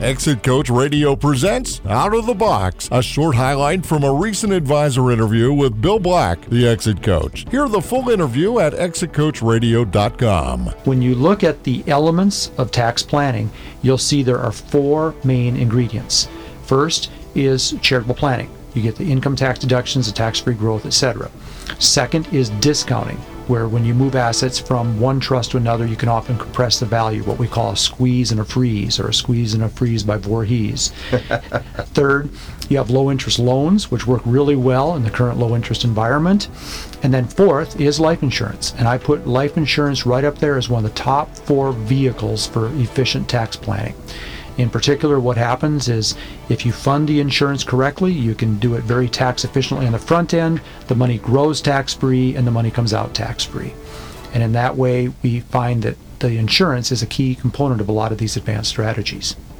Exit Coach Radio presents Out of the Box, a short highlight from a recent advisor interview with Bill Black, the Exit Coach. Hear the full interview at exitcoachradio.com. When you look at the elements of tax planning, you'll see there are four main ingredients. First is charitable planning. You get the income tax deductions, the tax-free growth, etc. Second is discounting, where when you move assets from one trust to another, you can often compress the value, what we call a squeeze and a freeze, or a squeeze and a freeze by Voorhees. Third, you have low-interest loans, which work really well in the current low-interest environment. And then fourth is life insurance. And I put life insurance right up there as one of the top four vehicles for efficient tax planning. In particular, what happens is if you fund the insurance correctly, you can do it very tax efficiently on the front end, the money grows tax-free, and the money comes out tax-free. And in that way, we find that the insurance is a key component of a lot of these advanced strategies.